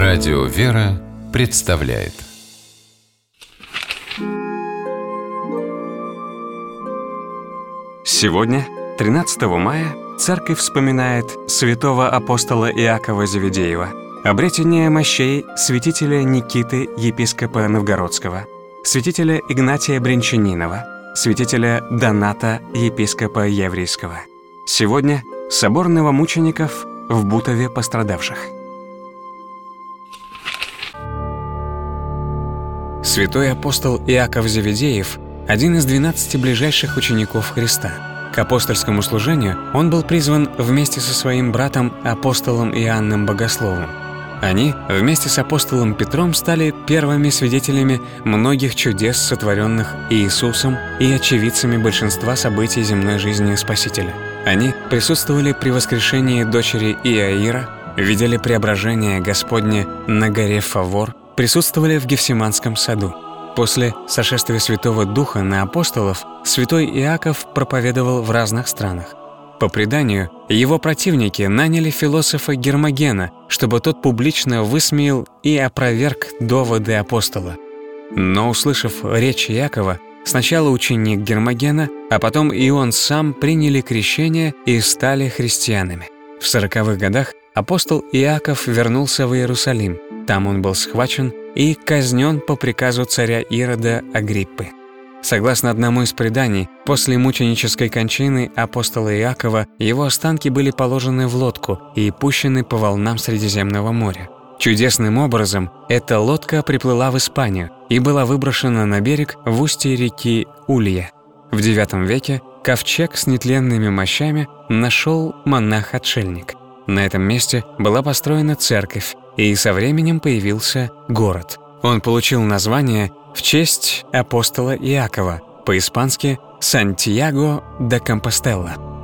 Радио «Вера» представляет. Сегодня, 13 мая, Церковь вспоминает святого апостола Иакова Зеведеева, обретение мощей святителя Никиты, епископа Новгородского, святителя Игнатия Брянчанинова, святителя Доната, епископа Еврейского. Сегодня собор новомучеников в Бутове пострадавших. Святой апостол Иаков Зеведеев – один из 12 ближайших учеников Христа. К апостольскому служению он был призван вместе со своим братом апостолом Иоанном Богословом. Они вместе с апостолом Петром стали первыми свидетелями многих чудес, сотворенных Иисусом, и очевидцами большинства событий земной жизни Спасителя. Они присутствовали при воскрешении дочери Иаира, видели преображение Господне на горе Фавор, присутствовали в Гефсиманском саду. После сошествия Святого Духа на апостолов святой Иаков проповедовал в разных странах. По преданию, его противники наняли философа Гермогена, чтобы тот публично высмеял и опроверг доводы апостола. Но, услышав речь Иакова, сначала ученик Гермогена, а потом и он сам приняли крещение и стали христианами. В 40-х годах апостол Иаков вернулся в Иерусалим. Там он был схвачен и казнен по приказу царя Ирода Агриппы. Согласно одному из преданий, после мученической кончины апостола Иакова его останки были положены в лодку и пущены по волнам Средиземного моря. Чудесным образом эта лодка приплыла в Испанию и была выброшена на берег в устье реки Улья. В IX веке ковчег с нетленными мощами нашел монах-отшельник. На этом месте была построена церковь, и со временем появился город. Он получил название в честь апостола Иакова, по-испански «Сантьяго де Компостела».